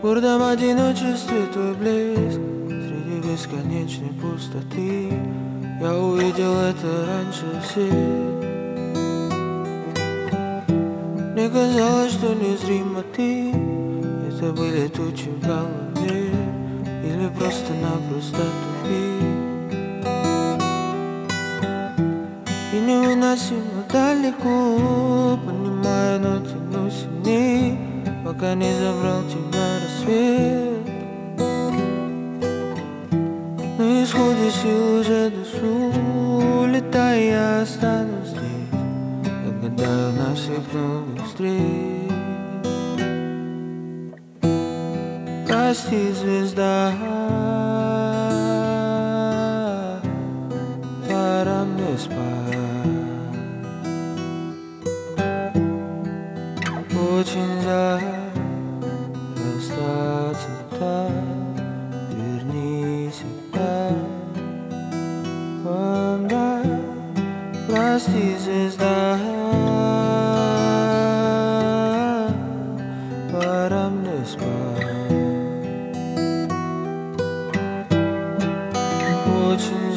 гордом одиночестве твой блеск среди бесконечной пустоты. Я увидел это раньше всех. Мне казалось, что незримо ты. Это были тучи в голове или просто-напросто тупик. И невыносимо далеко, понимаю, но тяну сильней, пока не забрал тебя рассвет. На исходе сил уже дышу, летая я останусь здесь. Я гадаю на всех новых встреч. Прости, звезда, пора мне спать. Очень жаль расстаться так. Вернись опять. Прости, звезда, пора мне спать. Очень